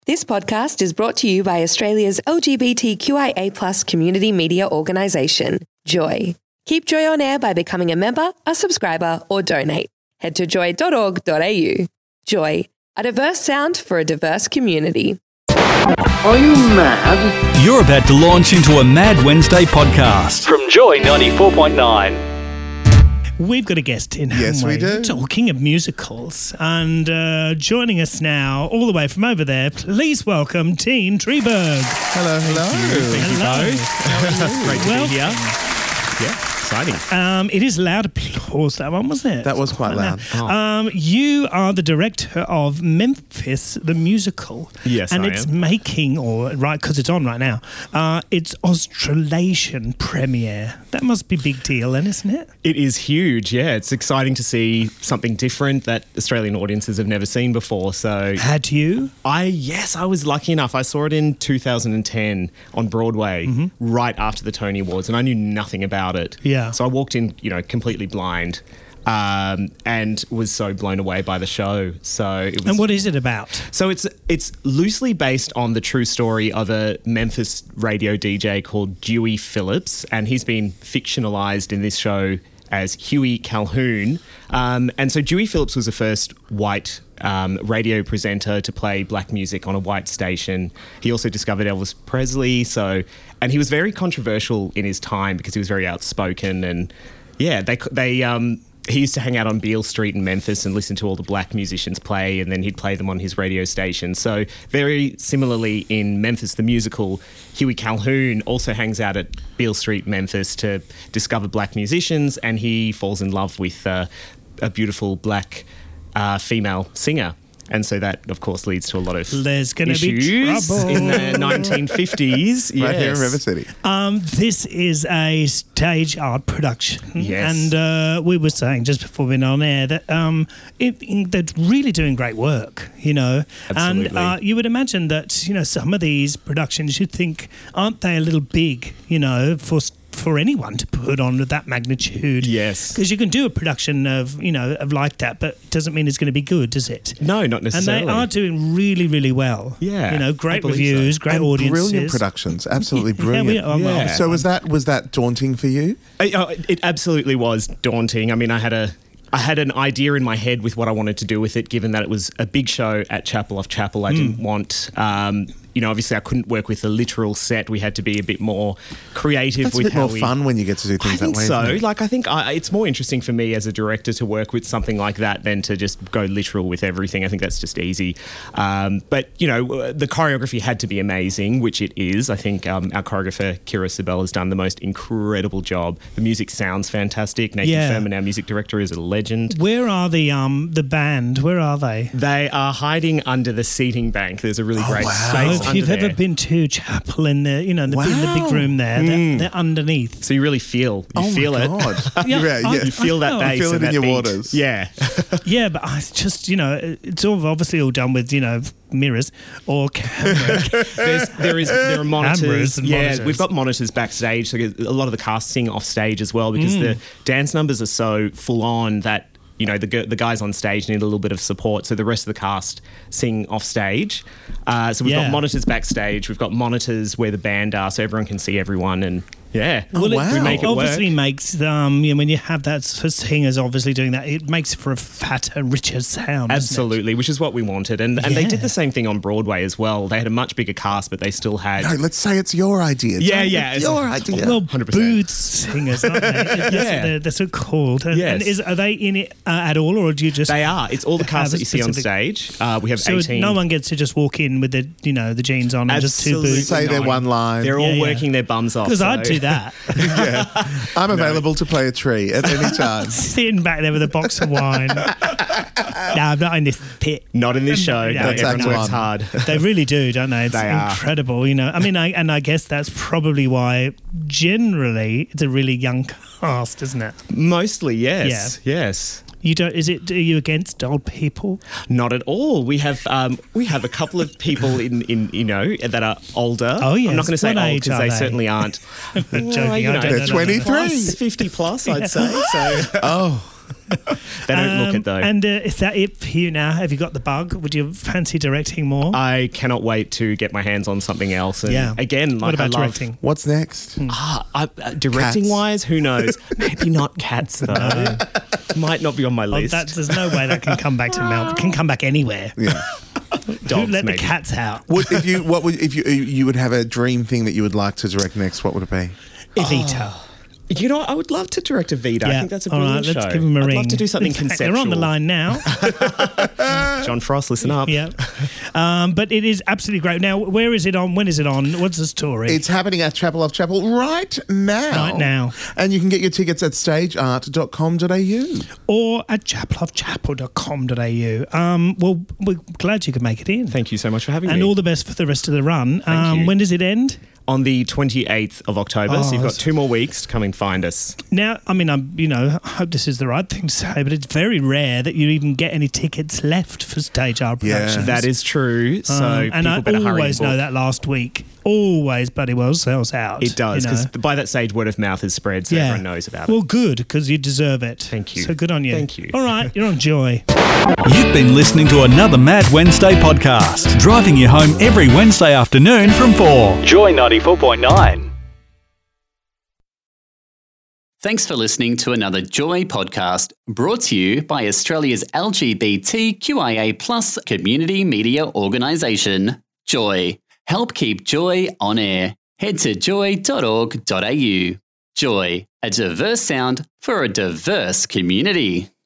This podcast is brought to you by Australia's LGBTQIA+ community media organisation, Joy. Keep Joy on air by becoming a member, a subscriber, or donate. Head to joy.org.au. Joy, a diverse sound for a diverse community. Are you mad? You're about to launch into a Mad Wednesday podcast from Joy 94.9. We've got a guest in, Yes, we do. Talking of musicals. And joining us now, all the way from over there, please welcome Dean Treberg. Hello. Great to be here. Yeah, exciting. It is loud applause, that one, wasn't it? That was quite loud. You are the director of Memphis, the musical. Yes, and I it's am. making, because it's on right now, its Australasian premiere. That must be a big deal then, isn't it? It is huge, yeah. It's exciting to see something different that Australian audiences have never seen before. So Had you? I was lucky enough. I saw it in 2010 on Broadway, right after the Tony Awards, and I knew nothing about it. Yeah. So I walked in, completely blind, and was so blown away by the show. So it was. And what is it about? So it's loosely based on the true story of a Memphis radio DJ called Dewey Phillips, and he's been fictionalized in this show as Huey Calhoun. And so Dewey Phillips was the first white radio presenter to play black music on a white station. He also discovered Elvis Presley. And he was very controversial in his time because he was very outspoken. And yeah, he used to hang out on Beale Street in Memphis and listen to all the black musicians play, and then he'd play them on his radio station. So very similarly in Memphis the musical, Huey Calhoun also hangs out at Beale Street, Memphis to discover black musicians, and he falls in love with a beautiful black female singer. And so that, of course, leads to a lot of There's going to be issues trouble. in the 1950s. Right here in Yes. River City. This is a stage art production. Yes. And we were saying just before we went on air that they're really doing great work, Absolutely. And you would imagine that, some of these productions you'd think, aren't they a little big, for anyone to put on with that magnitude? Yes. Because you can do a production of like that, but it doesn't mean it's going to be good, does it? No, not And necessarily. they are doing really, really well. Yeah, Great I believe reviews, so. great And audiences. brilliant productions. Absolutely Yeah, brilliant. Yeah. So was that daunting for you? It absolutely was daunting. I mean, I had an idea in my head with what I wanted to do with it, given that it was a big show at Chapel Off Chapel. I didn't want, obviously I couldn't work with a literal set. We had to be a bit more creative That's a with bit how more fun when you get to do things I think that way. so. isn't it? Like, I think it's more interesting for me as a director to work with something like that than to just go literal with everything. I think that's just easy. But the choreography had to be amazing, which it is. I think our choreographer, Kira Sibel, has done the most incredible job. The music sounds fantastic. Nathan Furman, our music director, is a legend. Where are the band? Where are they? They are hiding under the seating bank. There's a really great wow. space If under you've there. ever been to Chapel in the in the big room there, they're underneath. So you really feel Oh my feel it. God. Yeah, You feel that bass. feel it and in that your beat. waters. Yeah. Yeah, but I just it's all obviously all done with mirrors or camera. There are monitors. Cameras and monitors. We've got monitors backstage. So a lot of the cast sing off stage as well because the dance numbers are so full on that the guys on stage need a little bit of support, so the rest of the cast sing off stage. So we've got monitors backstage. We've got monitors where the band are, so everyone can see everyone. And yeah, Oh, wow. we make it obviously work. makes when you have that for singers obviously doing that, it makes for a fatter, richer sound. Absolutely, which is what we wanted. And they did the same thing on Broadway as well. They had a much bigger cast, but they still had... No, let's say it's your idea. Yeah, It's yeah. your idea. Well, 100%. booth singers, aren't they? They're so called. And, Yes. and are they in it at all, or do you just? They are. It's all the have cast a that you see on specific- stage. We have So 18. no one gets to just walk in with the the jeans on and just two Absolutely boots. Say their not. one line. They're all Yeah. working their bums off. Because I'd do that. I'm available to play a tree at any time. Sitting back there with a box of wine. No, I'm not in this pit. Not in this show. Yeah, No, that's everyone Act works One. hard. They really do, don't they? It's They are. incredible, I mean, I guess that's probably why generally it's a really young cast, isn't it? Mostly, yes. Yeah. Yes. You don't? Are you against old people? Not at all. We have a couple of people in that are older. Oh, yes. I'm not going to say What old age because are they they? certainly aren't. Joking, I don't They're know. 23. 50 plus, I'd say. So Oh, They don't look it though. And is that it for you now? Have you got the bug? Would you fancy directing more? I cannot wait to get my hands on something else. And again, like what about I love, directing? What's next? Directing wise, who knows? Maybe not Cats though. Might not be on my list. There's no way that can come back to Melbourne. Can come back anywhere. Yeah. Dogs, Let maybe. the cats out. If you would have a dream thing that you would like to direct next? What would it be? Evita. You know, I would love to direct Evita. I think that's a brilliant show. Let's give him a ring. I'd love to do something In fact, conceptual. They're on the line now. John Frost, listen up. Yeah. But it is absolutely great. Now, where is it on? When is it on? What's the story? It's happening at Chapel of Chapel right now. Right now. And you can get your tickets at stageart.com.au. Or at chapelofchapel.com.au. Well, we're glad you could make it in. Thank you so much for having me. And all the best for the rest of the run. Thank you. When does it end? On the 28th of October, so you've got 2 more weeks to come and find us. Now, I mean, I hope this is the right thing to say, but it's very rare that you even get any tickets left for Stage Art Productions. That is true. So and I people better hurry and always book. know that last week. Always bloody well sells out. It does, you know. because by that stage, word of mouth is spread, so everyone knows about it. Well, good, because you deserve it. Thank you. So good on you. Thank you. All right, you're on Joy. You've been listening to another Mad Wednesday podcast, driving you home every Wednesday afternoon from 4. Joy 94.9. Thanks for listening to another Joy podcast brought to you by Australia's LGBTQIA+ community media organisation, Joy. Help keep Joy on air. Head to joy.org.au. Joy, a diverse sound for a diverse community.